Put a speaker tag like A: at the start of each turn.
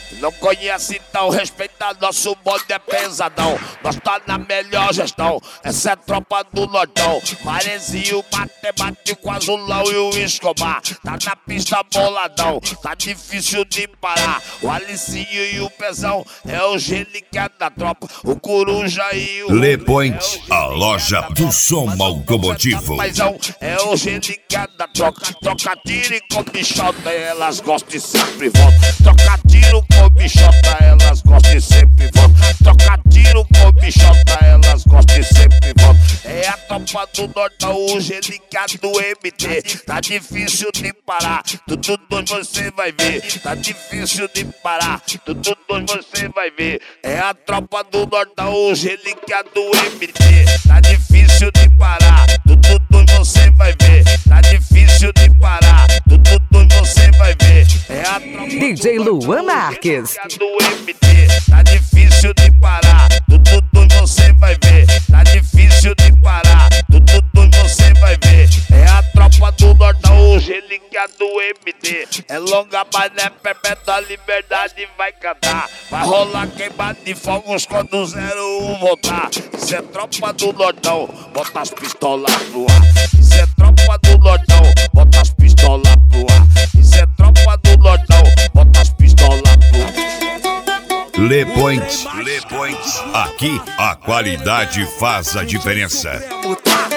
A: Não conhece então, respeita nosso bonde é pesadão. Nós tá na melhor gestão, essa é a tropa do Nordão. Marezinho, matemático, azulão e o Escobar. Tá na pista boladão, tá difícil de parar. O Alicinho e o Pezão é o geliqueado da tropa. O Coruja e o
B: Le Point, a loja do som automotivo.
A: Paizão é o geliqueado da troca. Troca tiro e com bichota, elas gostam e sempre voltam. Troca tiro com bichota, elas gostam e sempre voltam. Troca tiro com bichota, elas gostam e sempre voltam. É a tropa do Nordão, o geliqueado do MT. Tá difícil de parar, tudo dois você vai ver. Tá difícil de parar, tudo dois você vai ver. É a tropa do Nordão, o geliqueado do MT. Tá difícil de parar, tudo dois você vai ver. Tá difícil de parar, tudo dois você vai ver. É a tropa
C: DJ Luan Marques
A: do MT. Tá difícil de parar, tudo dois você vai ver. Tá difícil de parar, tudo dois você vai ver. É a tropa do Nordão, o geliqueado do MT. É longa, mas não é perpétua, a liberdade vai cantar. Vai rolar queimada de fogos quando o 01 voltar. Isso é tropa do Nordão, bota as pistolas pro ar. Isso é tropa do Nordão, bota as pistolas pro ar. Isso é tropa do Nordão, bota as pistolas pro ar.
B: Le Point, aqui a qualidade faz a diferença.